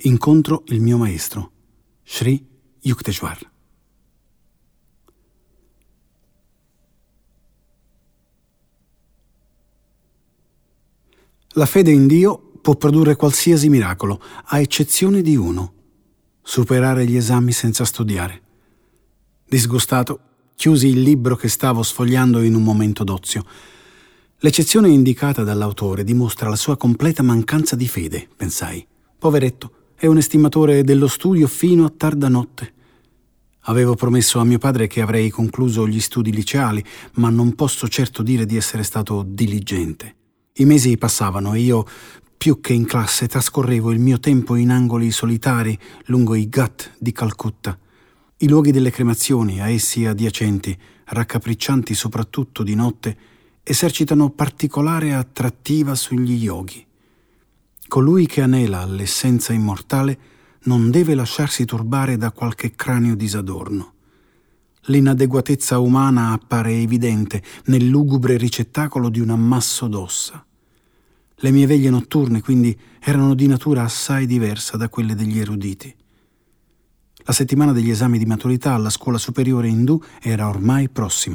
Incontro il mio maestro, Sri Yukteswar. La fede in Dio può produrre qualsiasi miracolo, a eccezione di uno: superare gli esami senza studiare. Disgustato, chiusi il libro che stavo sfogliando in un momento d'ozio. L'eccezione indicata dall'autore dimostra la sua completa mancanza di fede, pensai. Poveretto, è un estimatore dello studio fino a tarda notte. Avevo promesso a mio padre che avrei concluso gli studi liceali, ma non posso certo dire di essere stato diligente. I mesi passavano e io, più che in classe, trascorrevo il mio tempo in angoli solitari lungo i ghat di Calcutta. I luoghi delle cremazioni, a essi adiacenti, raccapriccianti soprattutto di notte, esercitano particolare attrattiva sugli yogi. Colui che anela all'essenza immortale non deve lasciarsi turbare da qualche cranio disadorno. L'inadeguatezza umana appare evidente nel lugubre ricettacolo di un ammasso d'ossa. Le mie veglie notturne, quindi, erano di natura assai diversa da quelle degli eruditi. La settimana degli esami di maturità alla scuola superiore indù era ormai prossima.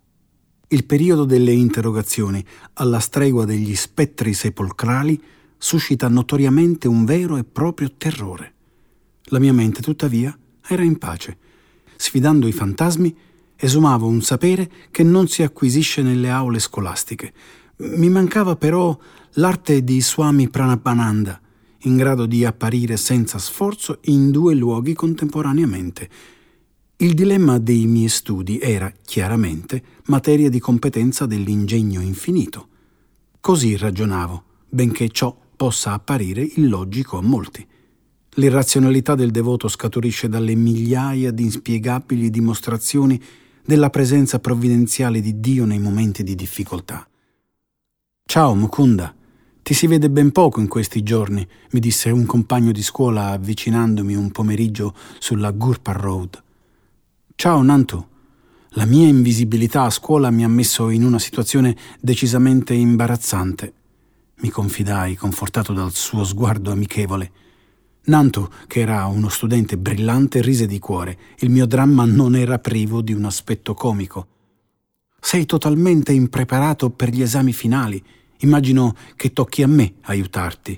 Il periodo delle interrogazioni, alla stregua degli spettri sepolcrali, suscita notoriamente un vero e proprio terrore. La mia mente, tuttavia, era in pace. Sfidando i fantasmi, esumavo un sapere che non si acquisisce nelle aule scolastiche. Mi mancava però l'arte di Swami Pranapananda, in grado di apparire senza sforzo in due luoghi contemporaneamente. Il dilemma dei miei studi era, chiaramente, materia di competenza dell'ingegno infinito. Così ragionavo, benché ciò possa apparire illogico a molti. L'irrazionalità del devoto scaturisce dalle migliaia di inspiegabili dimostrazioni della presenza provvidenziale di Dio nei momenti di difficoltà. «Ciao, Mukunda, ti si vede ben poco in questi giorni», mi disse un compagno di scuola avvicinandomi un pomeriggio sulla Gurpar Road. «Ciao, Nantu. La mia invisibilità a scuola mi ha messo in una situazione decisamente imbarazzante», mi confidai, confortato dal suo sguardo amichevole. Nantu, che era uno studente brillante, rise di cuore. Il mio dramma non era privo di un aspetto comico. «Sei totalmente impreparato per gli esami finali. Immagino che tocchi a me aiutarti».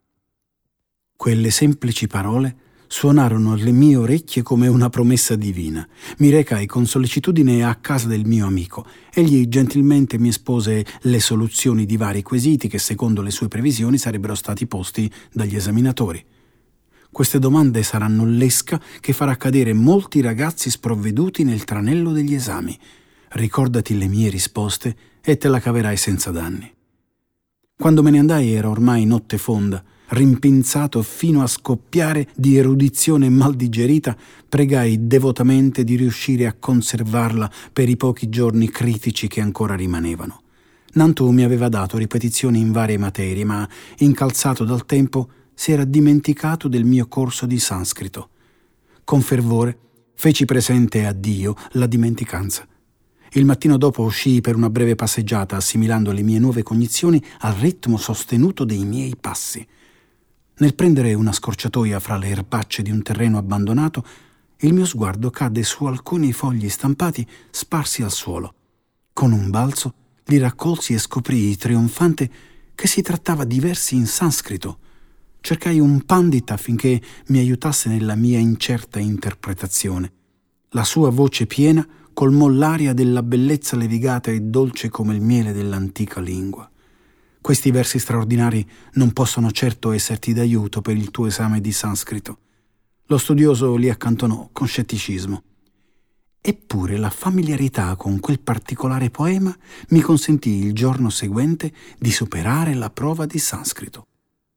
Quelle semplici parole suonarono alle mie orecchie come una promessa divina. Mi recai con sollecitudine a casa del mio amico. Egli gentilmente mi espose le soluzioni di vari quesiti che, secondo le sue previsioni, sarebbero stati posti dagli esaminatori. «Queste domande saranno l'esca che farà cadere molti ragazzi sprovveduti nel tranello degli esami. Ricordati le mie risposte e te la caverai senza danni». Quando me ne andai era ormai notte fonda. Rimpinzato fino a scoppiare di erudizione mal digerita, pregai devotamente di riuscire a conservarla per i pochi giorni critici che ancora rimanevano. Nantu mi aveva dato ripetizioni in varie materie, ma, incalzato dal tempo, si era dimenticato del mio corso di sanscrito. Con fervore feci presente a Dio la dimenticanza. Il mattino dopo uscii per una breve passeggiata, assimilando le mie nuove cognizioni al ritmo sostenuto dei miei passi. Nel prendere una scorciatoia fra le erbacce di un terreno abbandonato, il mio sguardo cadde su alcuni fogli stampati sparsi al suolo. Con un balzo li raccolsi e scoprii trionfante che si trattava di versi in sanscrito. Cercai un pandita affinché mi aiutasse nella mia incerta interpretazione. La sua voce piena colmò l'aria della bellezza levigata e dolce come il miele dell'antica lingua. «Questi versi straordinari non possono certo esserti d'aiuto per il tuo esame di sanscrito». Lo studioso li accantonò con scetticismo. Eppure la familiarità con quel particolare poema mi consentì il giorno seguente di superare la prova di sanscrito.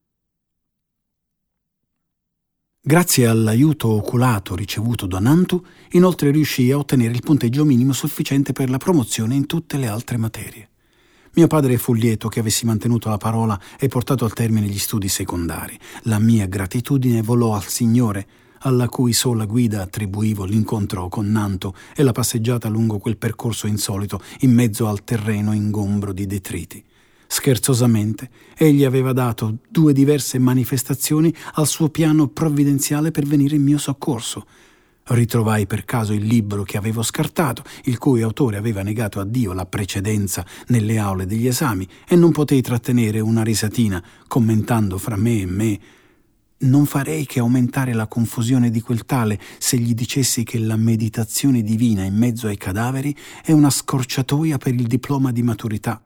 Grazie all'aiuto oculato ricevuto da Nantu, inoltre riuscii a ottenere il punteggio minimo sufficiente per la promozione in tutte le altre materie. Mio padre fu lieto che avessi mantenuto la parola e portato al termine gli studi secondari. La mia gratitudine volò al Signore, alla cui sola guida attribuivo l'incontro con Nantu e la passeggiata lungo quel percorso insolito in mezzo al terreno ingombro di detriti. Scherzosamente, egli aveva dato 2 diverse manifestazioni al suo piano provvidenziale per venire in mio soccorso. Ritrovai per caso il libro che avevo scartato, il cui autore aveva negato a Dio la precedenza nelle aule degli esami, e non potei trattenere una risatina, commentando fra me e me: non farei che aumentare la confusione di quel tale se gli dicessi che la meditazione divina in mezzo ai cadaveri è una scorciatoia per il diploma di maturità.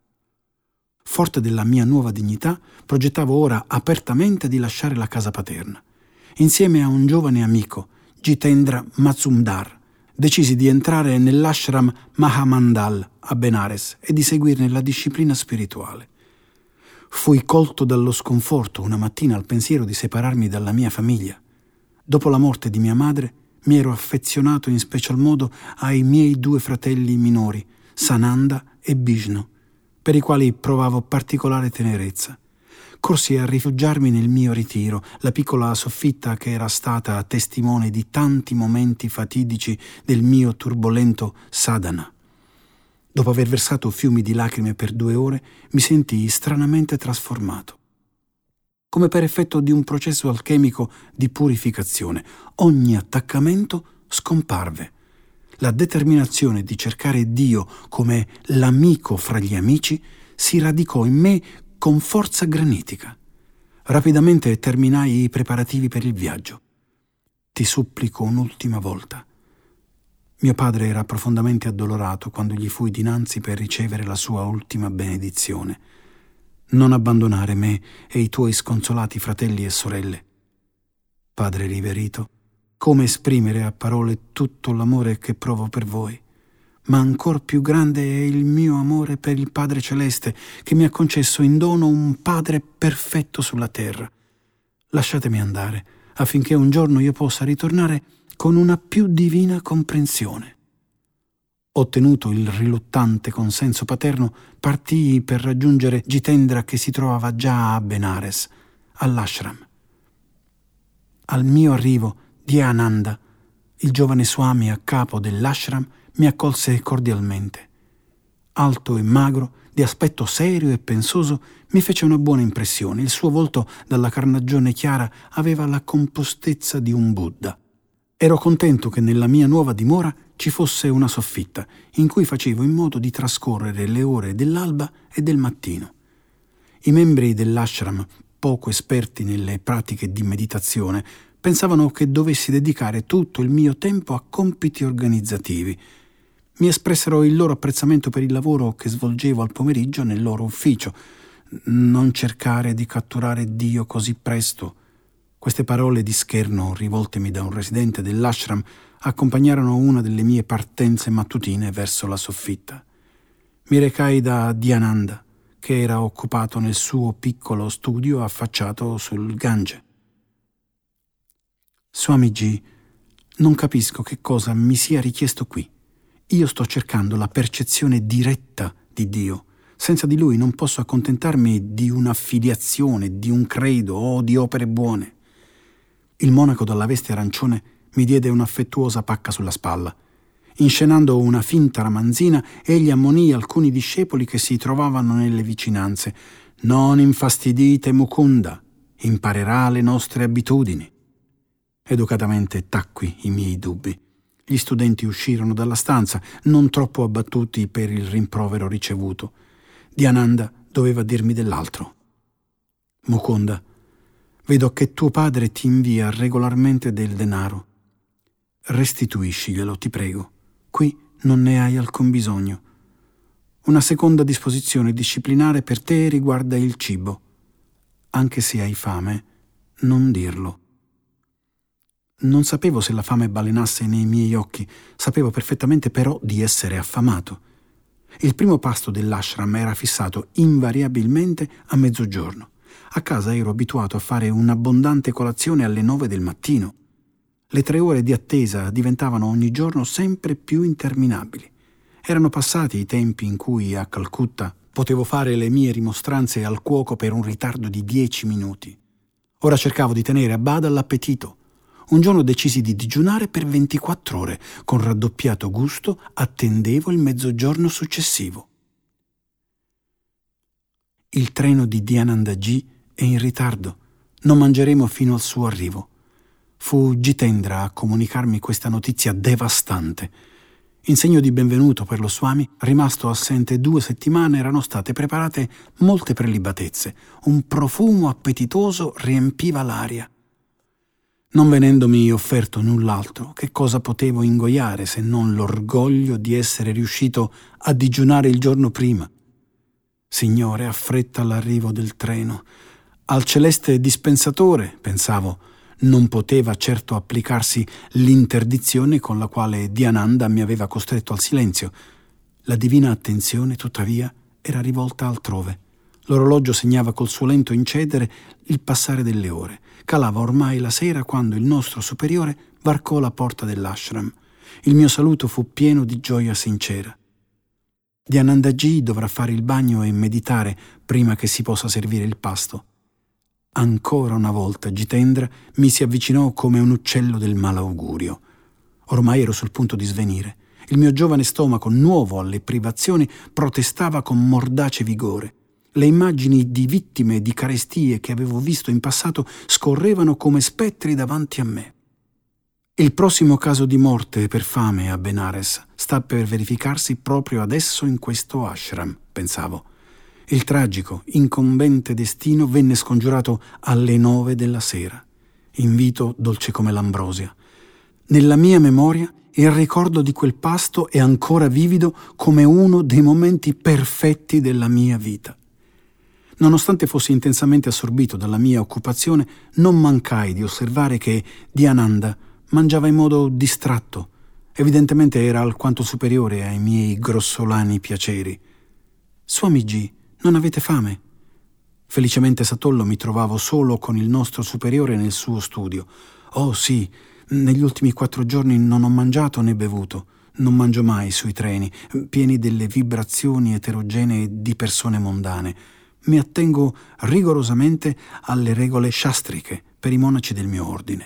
Forte della mia nuova dignità, progettavo ora apertamente di lasciare la casa paterna. Insieme a un giovane amico, Jitendra Mazumdar, decisi di entrare nell'ashram Mahamandal a Benares e di seguirne la disciplina spirituale. Fui colto dallo sconforto una mattina al pensiero di separarmi dalla mia famiglia. Dopo la morte di mia madre, mi ero affezionato in special modo ai miei 2 fratelli minori, Sananda e Bishnu, per i quali provavo particolare tenerezza. Corsi a rifugiarmi nel mio ritiro, la piccola soffitta che era stata testimone di tanti momenti fatidici del mio turbolento sadhana. Dopo aver versato fiumi di lacrime per 2 ore, mi sentii stranamente trasformato. Come per effetto di un processo alchemico di purificazione, ogni attaccamento scomparve. La determinazione di cercare Dio come l'amico fra gli amici si radicò in me con forza granitica. Rapidamente terminai i preparativi per il viaggio. Ti supplico un'ultima volta. Mio padre era profondamente addolorato quando gli fui dinanzi per ricevere la sua ultima benedizione. Non abbandonare me e i tuoi sconsolati fratelli e sorelle. Padre riverito, come esprimere a parole tutto l'amore che provo per voi? Ma ancor più grande è il mio amore per il Padre Celeste, che mi ha concesso in dono un Padre perfetto sulla terra. Lasciatemi andare, affinché un giorno io possa ritornare con una più divina comprensione. Ottenuto il riluttante consenso paterno, partii per raggiungere Jitendra, che si trovava già a Benares, all'ashram. Al mio arrivo, Dhyananda, il giovane swami a capo dell'ashram, mi accolse cordialmente. Alto e magro, di aspetto serio e pensoso, mi fece una buona impressione. Il suo volto, dalla carnagione chiara, aveva la compostezza di un Buddha. Ero contento che nella mia nuova dimora ci fosse una soffitta, in cui facevo in modo di trascorrere le ore dell'alba e del mattino. I membri dell'ashram, poco esperti nelle pratiche di meditazione, pensavano che dovessi dedicare tutto il mio tempo a compiti organizzativi. Mi espressero il loro apprezzamento per il lavoro che svolgevo al pomeriggio nel loro ufficio. Non cercare di catturare Dio così presto. Queste parole di scherno, rivoltemi da un residente dell'ashram, accompagnarono una delle mie partenze mattutine verso la soffitta. Mi recai da Dhyananda, che era occupato nel suo piccolo studio affacciato sul Gange. Swamiji, non capisco che cosa mi sia richiesto qui. Io sto cercando la percezione diretta di Dio. Senza di Lui non posso accontentarmi di un'affiliazione, di un credo o di opere buone. Il monaco dalla veste arancione mi diede un'affettuosa pacca sulla spalla. Inscenando una finta ramanzina, egli ammonì alcuni discepoli che si trovavano nelle vicinanze. «Non infastidite Mukunda, imparerà le nostre abitudini». Educatamente tacqui i miei dubbi. Gli studenti uscirono dalla stanza, non troppo abbattuti per il rimprovero ricevuto. Dhyananda doveva dirmi dell'altro. «Mukunda, vedo che tuo padre ti invia regolarmente del denaro. Restituisciglielo, ti prego. Qui non ne hai alcun bisogno. Una seconda disposizione disciplinare per te riguarda il cibo. Anche se hai fame, non dirlo». Non sapevo se la fame balenasse nei miei occhi, sapevo perfettamente però di essere affamato. Il primo pasto dell'ashram era fissato invariabilmente a mezzogiorno. A casa ero abituato a fare un'abbondante colazione alle 9 del mattino. Le 3 ore di attesa diventavano ogni giorno sempre più interminabili. Erano passati i tempi in cui a Calcutta potevo fare le mie rimostranze al cuoco per un ritardo di 10 minuti. Ora cercavo di tenere a bada l'appetito. Un giorno decisi di digiunare per 24 ore. Con raddoppiato gusto attendevo il mezzogiorno successivo. Il treno di Dhyananda Ji è in ritardo. Non mangeremo fino al suo arrivo. Fu Jitendra a comunicarmi questa notizia devastante. In segno di benvenuto per lo Swami, rimasto assente 2 settimane, erano state preparate molte prelibatezze. Un profumo appetitoso riempiva l'aria. Non venendomi offerto null'altro, che cosa potevo ingoiare se non l'orgoglio di essere riuscito a digiunare il giorno prima? Signore, affretta l'arrivo del treno. Al celeste dispensatore, pensavo, non poteva certo applicarsi l'interdizione con la quale Dhyananda mi aveva costretto al silenzio. La divina attenzione, tuttavia, era rivolta altrove. L'orologio segnava col suo lento incedere il passare delle ore. Calava ormai la sera quando il nostro superiore varcò la porta dell'ashram. Il mio saluto fu pieno di gioia sincera. Dhyananda Ji dovrà fare il bagno e meditare prima che si possa servire il pasto. Ancora una volta Jitendra mi si avvicinò come un uccello del malaugurio. Ormai ero sul punto di svenire. Il mio giovane stomaco, nuovo alle privazioni, protestava con mordace vigore. Le immagini di vittime di carestie che avevo visto in passato scorrevano come spettri davanti a me. Il prossimo caso di morte per fame a Benares sta per verificarsi proprio adesso in questo ashram, pensavo. Il tragico, incombente destino venne scongiurato alle 9 della sera. Invito dolce come l'ambrosia. Nella mia memoria il ricordo di quel pasto è ancora vivido come uno dei momenti perfetti della mia vita. Nonostante fossi intensamente assorbito dalla mia occupazione, non mancai di osservare che Dhyananda mangiava in modo distratto. Evidentemente era alquanto superiore ai miei grossolani piaceri. Swamiji, non avete fame? Felicemente Satollo mi trovavo solo con il nostro superiore nel suo studio. Oh sì, negli ultimi 4 giorni non ho mangiato né bevuto. Non mangio mai sui treni, pieni delle vibrazioni eterogenee di persone mondane. Mi attengo rigorosamente alle regole shastriche per i monaci del mio ordine.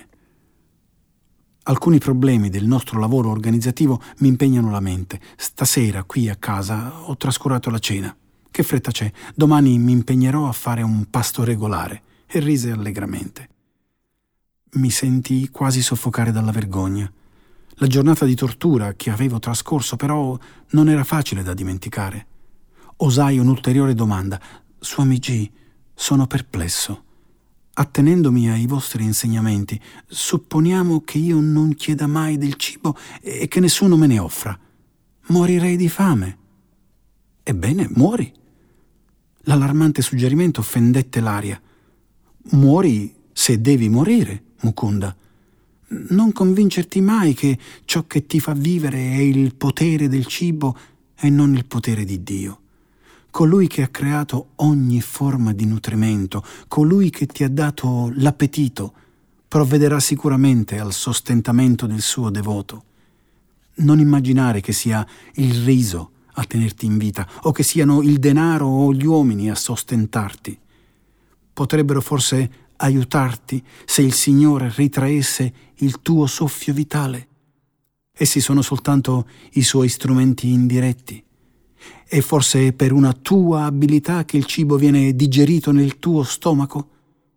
Alcuni problemi del nostro lavoro organizzativo mi impegnano la mente. Stasera, qui a casa, ho trascurato la cena. Che fretta c'è? Domani mi impegnerò a fare un pasto regolare. E rise allegramente. Mi sentii quasi soffocare dalla vergogna. La giornata di tortura che avevo trascorso, però, non era facile da dimenticare. Osai un'ulteriore domanda. Swamiji, sono perplesso. Attenendomi ai vostri insegnamenti, supponiamo che io non chieda mai del cibo e che nessuno me ne offra. Morirei di fame. Ebbene, muori. L'allarmante suggerimento fendette l'aria. Muori se devi morire, Mukunda. Non convincerti mai che ciò che ti fa vivere è il potere del cibo e non il potere di Dio. Colui che ha creato ogni forma di nutrimento, colui che ti ha dato l'appetito, provvederà sicuramente al sostentamento del suo devoto. Non immaginare che sia il riso a tenerti in vita, o che siano il denaro o gli uomini a sostentarti. Potrebbero forse aiutarti se il Signore ritraesse il tuo soffio vitale. Essi sono soltanto i suoi strumenti indiretti. È forse per una tua abilità che il cibo viene digerito nel tuo stomaco?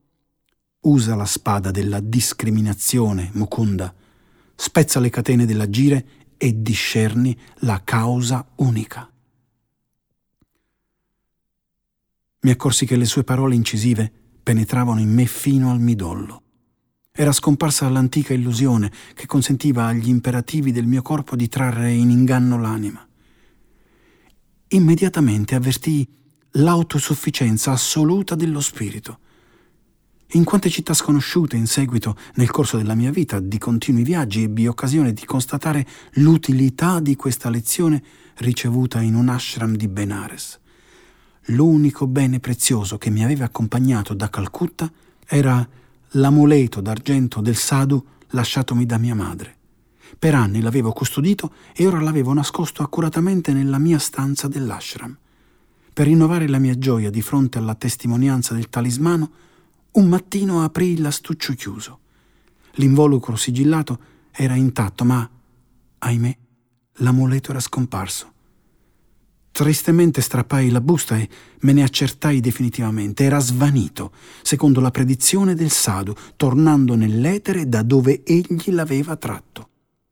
Usa la spada della discriminazione, Mukunda. Spezza le catene dell'agire e discerni la causa unica. Mi accorsi che le sue parole incisive penetravano in me fino al midollo. Era scomparsa l'antica illusione che consentiva agli imperativi del mio corpo di trarre in inganno l'anima. Immediatamente avvertii l'autosufficienza assoluta dello spirito. In quante città sconosciute in seguito, nel corso della mia vita di continui viaggi, ebbi occasione di constatare l'utilità di questa lezione ricevuta in un ashram di Benares. L'unico bene prezioso che mi aveva accompagnato da Calcutta era l'amuleto d'argento del sadhu lasciatomi da mia madre. Per anni l'avevo custodito e ora l'avevo nascosto accuratamente nella mia stanza dell'ashram. Per rinnovare la mia gioia di fronte alla testimonianza del talismano, un mattino aprì l'astuccio chiuso. L'involucro sigillato era intatto, ma, ahimè, l'amuleto era scomparso. Tristemente strappai la busta e me ne accertai definitivamente. Era svanito, secondo la predizione del Sadhu, tornando nell'etere da dove egli l'aveva tratto.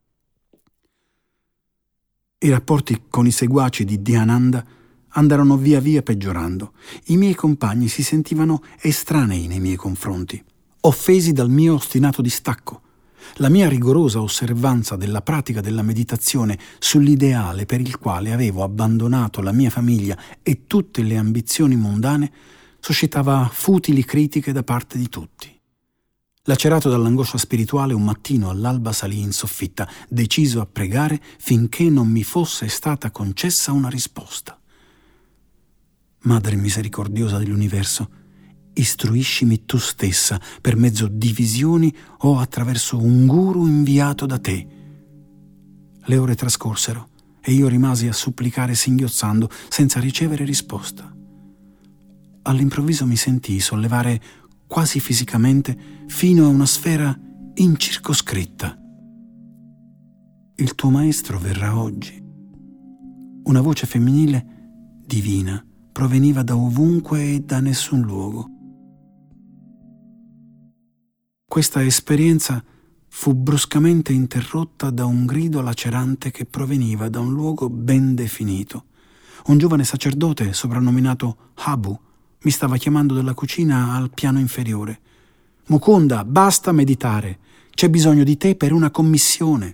I rapporti con i seguaci di Dhyānanda andarono via via peggiorando. I miei compagni si sentivano estranei nei miei confronti, offesi dal mio ostinato distacco. La mia rigorosa osservanza della pratica della meditazione sull'ideale per il quale avevo abbandonato la mia famiglia e tutte le ambizioni mondane suscitava futili critiche da parte di tutti. Lacerato dall'angoscia spirituale, un mattino all'alba salii in soffitta, deciso a pregare finché non mi fosse stata concessa una risposta. Madre misericordiosa dell'universo, istruiscimi tu stessa per mezzo di visioni o attraverso un guru inviato da te. Le ore trascorsero e io rimasi a supplicare singhiozzando senza ricevere risposta. All'improvviso mi sentii sollevare quasi fisicamente fino a una sfera incircoscritta. Il tuo maestro verrà oggi. Una voce femminile divina proveniva da ovunque e da nessun luogo. Questa esperienza fu bruscamente interrotta da un grido lacerante che proveniva da un luogo ben definito. Un giovane sacerdote soprannominato Habu mi stava chiamando dalla cucina al piano inferiore. «Mukunda, basta meditare! C'è bisogno di te per una commissione!»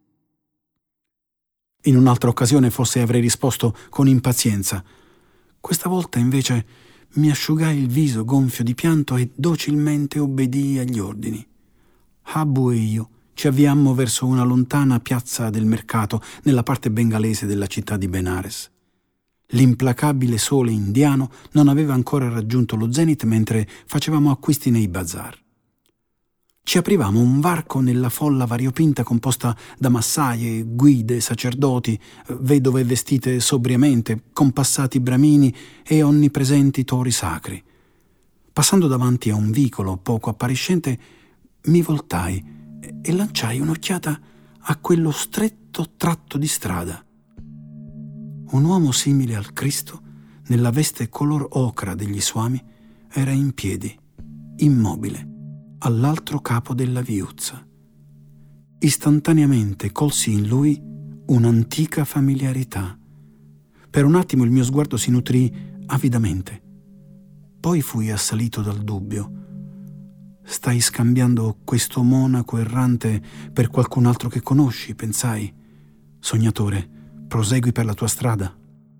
In un'altra occasione forse avrei risposto con impazienza. Questa volta invece mi asciugai il viso gonfio di pianto e docilmente obbedii agli ordini. Habu e io ci avviammo verso una lontana piazza del mercato nella parte bengalese della città di Benares. L'implacabile sole indiano non aveva ancora raggiunto lo zenit mentre facevamo acquisti nei bazar. Ci aprivamo un varco nella folla variopinta composta da massaie, guide, sacerdoti, vedove vestite sobriamente, compassati bramini e onnipresenti tori sacri. Passando davanti a un vicolo poco appariscente, mi voltai e lanciai un'occhiata a quello stretto tratto di strada. Un uomo simile al Cristo, nella veste color ocra degli Swami, era in piedi, immobile, all'altro capo della viuzza. Istantaneamente colsi in lui un'antica familiarità. Per un attimo il mio sguardo si nutrì avidamente. Poi fui assalito dal dubbio. Stai scambiando questo monaco errante per qualcun altro che conosci, pensai. Sognatore, prosegui per la tua strada.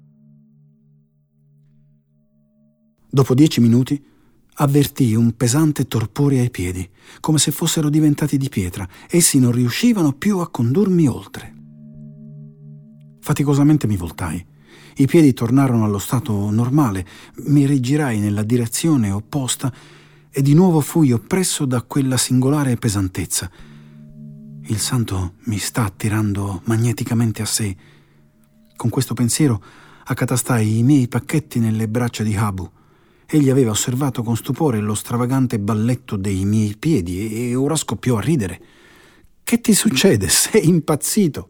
Dopo 10 minuti avvertii un pesante torpore ai piedi, come se fossero diventati di pietra. Essi non riuscivano più a condurmi oltre. Faticosamente mi voltai. I piedi tornarono allo stato normale. Mi rigirai nella direzione opposta e di nuovo fui oppresso da quella singolare pesantezza. Il santo mi sta attirando magneticamente a sé. Con questo pensiero accatastai i miei pacchetti nelle braccia di Habu. Egli aveva osservato con stupore lo stravagante balletto dei miei piedi e ora scoppiò a ridere. «Che ti succede? Sei impazzito!»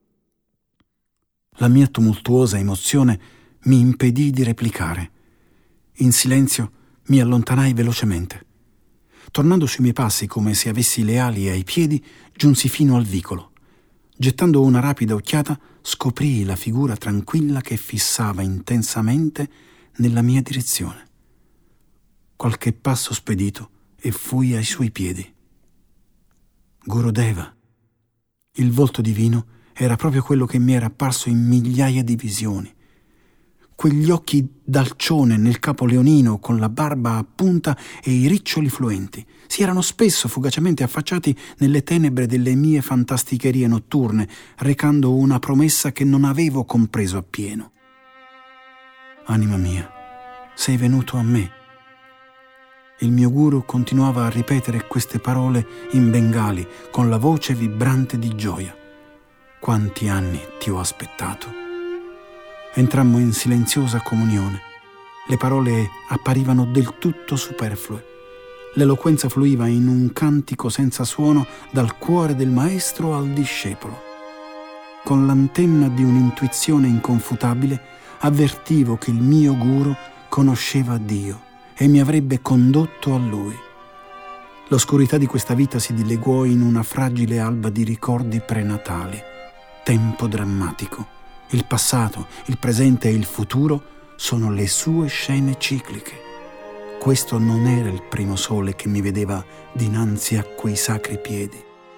La mia tumultuosa emozione mi impedì di replicare. In silenzio mi allontanai velocemente. Tornando sui miei passi come se avessi le ali ai piedi, giunsi fino al vicolo. Gettando una rapida occhiata, scoprii la figura tranquilla che fissava intensamente nella mia direzione. Qualche passo spedito e fui ai suoi piedi. Gurudeva. Il volto divino era proprio quello che mi era apparso in migliaia di visioni. Quegli occhi d'alcione nel capo leonino con la barba a punta e i riccioli fluenti si erano spesso fugacemente affacciati nelle tenebre delle mie fantasticherie notturne, recando una promessa che non avevo compreso appieno. Anima mia, sei venuto a me. Il mio guru continuava a ripetere queste parole in bengali con la voce vibrante di gioia. Quanti anni ti ho aspettato. Entrammo in silenziosa comunione. Le parole apparivano del tutto superflue. L'eloquenza fluiva in un cantico senza suono dal cuore del maestro al discepolo. Con l'antenna di un'intuizione inconfutabile avvertivo che il mio guru conosceva Dio e mi avrebbe condotto a Lui. L'oscurità di questa vita si dileguò in una fragile alba di ricordi prenatali. Tempo drammatico. Il passato, il presente e il futuro sono le sue scene cicliche. Questo non era il primo sole che mi vedeva dinanzi a quei sacri piedi.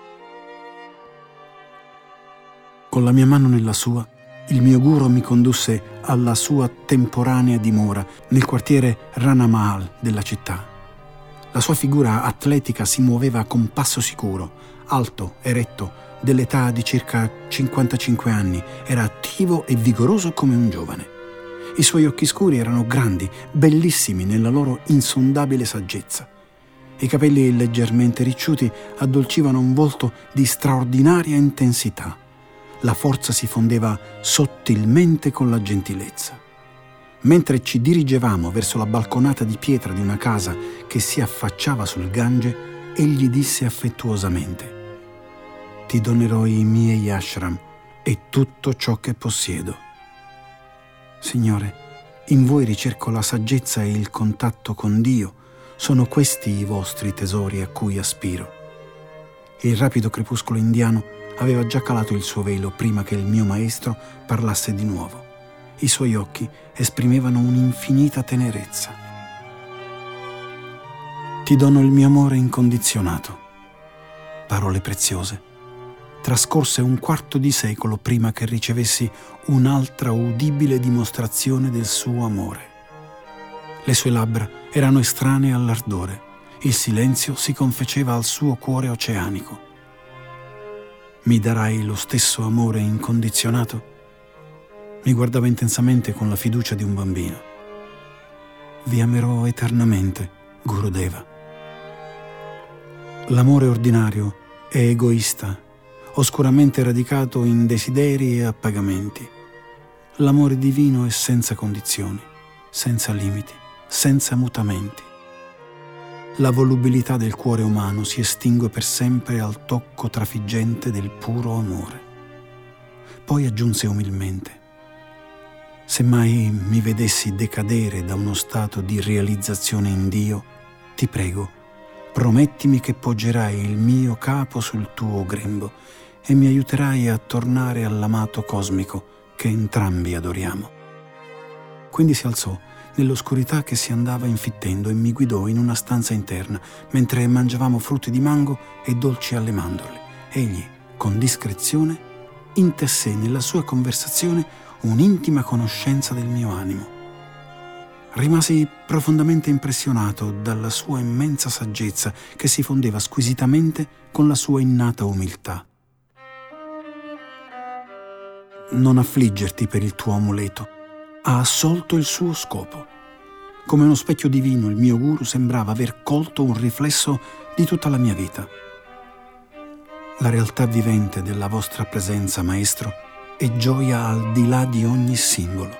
Con la mia mano nella sua, il mio guru mi condusse alla sua temporanea dimora nel quartiere Rana Mahal della città. La sua figura atletica si muoveva con passo sicuro, alto, eretto, dell'età di circa 55 anni, era attivo e vigoroso come un giovane. I suoi occhi scuri erano grandi, bellissimi nella loro insondabile saggezza. I capelli leggermente ricciuti addolcivano un volto di straordinaria intensità. La forza si fondeva sottilmente con la gentilezza. Mentre ci dirigevamo verso la balconata di pietra di una casa che si affacciava sul Gange, egli disse affettuosamente: «Ti donerò i miei ashram e tutto ciò che possiedo. Signore, in voi ricerco la saggezza e il contatto con Dio. Sono questi i vostri tesori a cui aspiro». Il rapido crepuscolo indiano aveva già calato il suo velo prima che il mio maestro parlasse di nuovo. I suoi occhi esprimevano un'infinita tenerezza. «Ti dono il mio amore incondizionato». Parole preziose. Trascorse un quarto di secolo prima che ricevessi un'altra udibile dimostrazione del suo amore. Le sue labbra erano estranee all'ardore. Il silenzio si confeceva al suo cuore oceanico. «Mi darai lo stesso amore incondizionato?» Mi guardava intensamente con la fiducia di un bambino. «Vi amerò eternamente, Gurudeva». L'amore ordinario è egoista, oscuramente radicato in desideri e appagamenti. L'amore divino è senza condizioni, senza limiti, senza mutamenti. La volubilità del cuore umano si estingue per sempre al tocco trafiggente del puro amore. Poi aggiunse umilmente: «Se mai mi vedessi decadere da uno stato di realizzazione in Dio, ti prego, promettimi che poggerai il mio capo sul tuo grembo e mi aiuterai a tornare all'amato cosmico che entrambi adoriamo». Quindi si alzò nell'oscurità che si andava infittendo e mi guidò in una stanza interna mentre mangiavamo frutti di mango e dolci alle mandorle. Egli, con discrezione, intessé nella sua conversazione un'intima conoscenza del mio animo. Rimasi profondamente impressionato dalla sua immensa saggezza che si fondeva squisitamente con la sua innata umiltà. «Non affliggerti per il tuo amuleto. Ha assolto il suo scopo». Come uno specchio divino, il mio guru sembrava aver colto un riflesso di tutta la mia vita. «La realtà vivente della vostra presenza, maestro, è gioia al di là di ogni simbolo.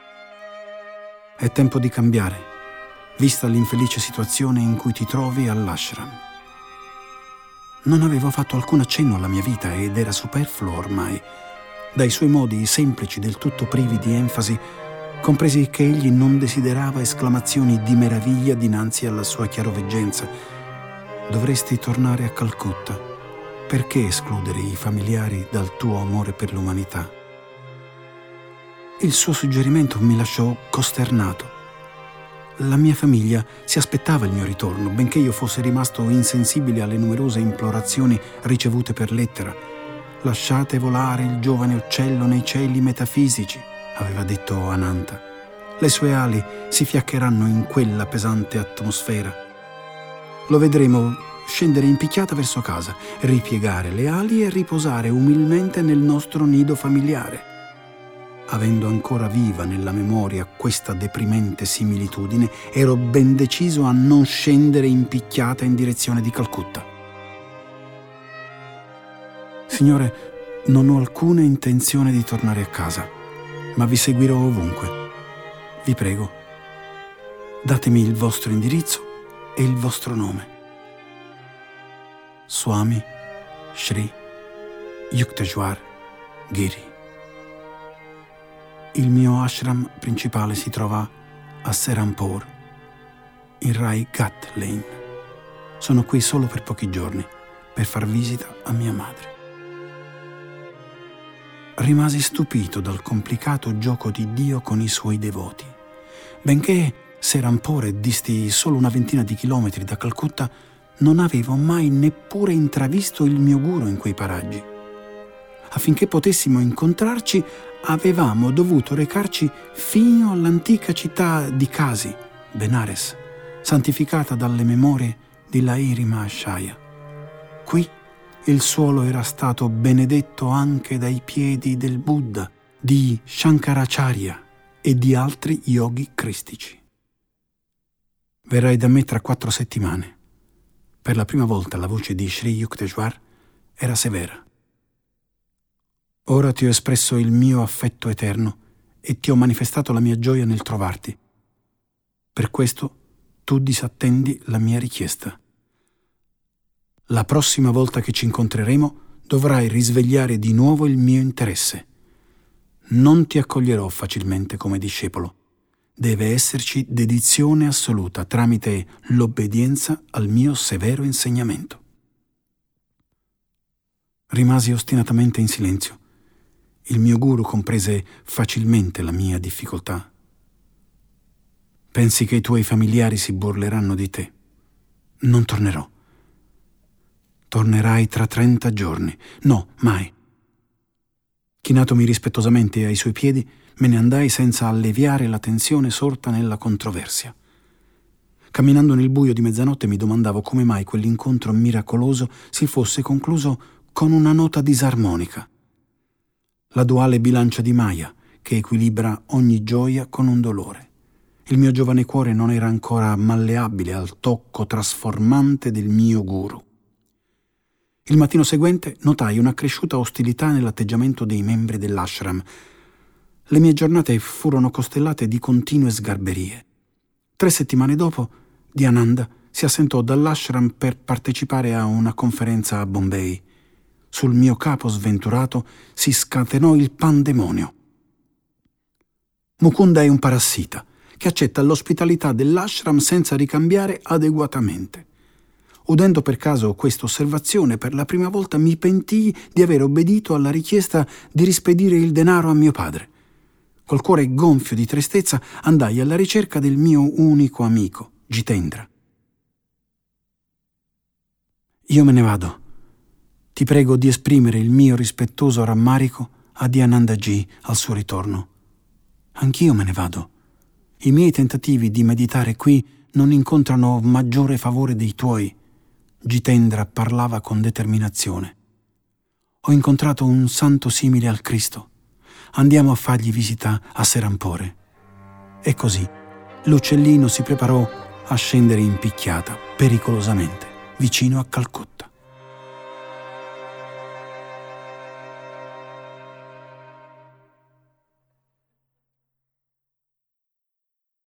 È tempo di cambiare, vista l'infelice situazione in cui ti trovi all'ashram. Non avevo fatto alcun accenno alla mia vita ed era superfluo ormai. Dai suoi modi semplici, del tutto privi di enfasi, compresi che egli non desiderava esclamazioni di meraviglia dinanzi alla sua chiaroveggenza. Dovresti tornare a Calcutta. Perché escludere i familiari dal tuo amore per l'umanità?» Il suo suggerimento mi lasciò costernato. La mia famiglia si aspettava il mio ritorno, benché io fosse rimasto insensibile alle numerose implorazioni ricevute per lettera. «Lasciate volare il giovane uccello nei cieli metafisici», aveva detto Ananta. «Le sue ali si fiaccheranno in quella pesante atmosfera. Lo vedremo scendere in picchiata verso casa, ripiegare le ali e riposare umilmente nel nostro nido familiare». Avendo ancora viva nella memoria questa deprimente similitudine, ero ben deciso a non scendere in picchiata in direzione di Calcutta. «Signore, non ho alcuna intenzione di tornare a casa, ma vi seguirò ovunque. Vi prego, datemi il vostro indirizzo e il vostro nome». Swami Shri Yukteswar Giri. Il mio ashram principale si trova a Serampore, in Rai Ghat Lane. Sono qui solo per pochi giorni, per far visita a mia madre. Rimasi stupito dal complicato gioco di Dio con i suoi devoti. Benché Serampore disti solo una ventina di chilometri da Calcutta, non avevo mai neppure intravisto il mio guru in quei paraggi. Affinché potessimo incontrarci, avevamo dovuto recarci fino all'antica città di Kasi, Benares, santificata dalle memorie di Lahiri Mahashaya. Qui il suolo era stato benedetto anche dai piedi del Buddha, di Shankaracharya e di altri yogi cristici. Verrai da me tra 4 settimane. Per la prima volta la voce di Sri Yukteswar era severa. Ora ti ho espresso il mio affetto eterno e ti ho manifestato la mia gioia nel trovarti. Per questo tu disattendi la mia richiesta. La prossima volta che ci incontreremo dovrai risvegliare di nuovo il mio interesse. Non ti accoglierò facilmente come discepolo. Deve esserci dedizione assoluta tramite l'obbedienza al mio severo insegnamento. Rimasi ostinatamente in silenzio. Il mio guru comprese facilmente la mia difficoltà. Pensi che i tuoi familiari si burleranno di te? Non tornerò. Tornerai tra 30 giorni. No, mai. Chinatomi rispettosamente ai suoi piedi, me ne andai senza alleviare la tensione sorta nella controversia. Camminando nel buio di mezzanotte mi domandavo come mai quell'incontro miracoloso si fosse concluso con una nota disarmonica. La duale bilancia di Maya, che equilibra ogni gioia con un dolore. Il mio giovane cuore non era ancora malleabile al tocco trasformante del mio guru. Il mattino seguente notai una cresciuta ostilità nell'atteggiamento dei membri dell'ashram. Le mie giornate furono costellate di continue sgarberie. 3 settimane dopo, Dhyananda si assentò dall'ashram per partecipare a una conferenza a Bombay. Sul mio capo sventurato si scatenò il pandemonio. Mukunda è un parassita che accetta l'ospitalità dell'ashram senza ricambiare adeguatamente. Udendo per caso questa osservazione, per la prima volta mi pentii di aver obbedito alla richiesta di rispedire il denaro a mio padre. Col cuore gonfio di tristezza andai alla ricerca del mio unico amico, Jitendra. Io me ne vado. Ti prego di esprimere il mio rispettoso rammarico a Dhyananda Ji al suo ritorno. Anch'io me ne vado. I miei tentativi di meditare qui non incontrano maggiore favore dei tuoi. Jitendra parlava con determinazione. Ho incontrato un santo simile al Cristo. Andiamo a fargli visita a Serampore. E così l'uccellino si preparò a scendere in picchiata, pericolosamente, vicino a Calcutta.